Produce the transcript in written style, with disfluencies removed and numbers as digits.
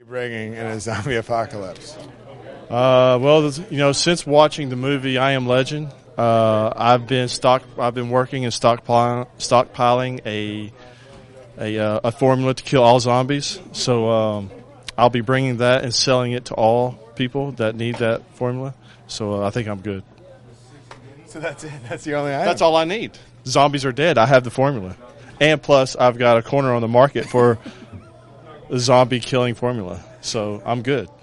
bringing in a zombie apocalypse? Since watching the movie I Am Legend, I've been working and stockpiling a formula to kill all zombies. So I'll be bringing that and selling it to all people that need that formula. So I think I'm good. So that's it. That's the only item. That's all I need. Zombies are dead. I have the formula, and plus I've got a corner on the market for the zombie killing formula. So I'm good.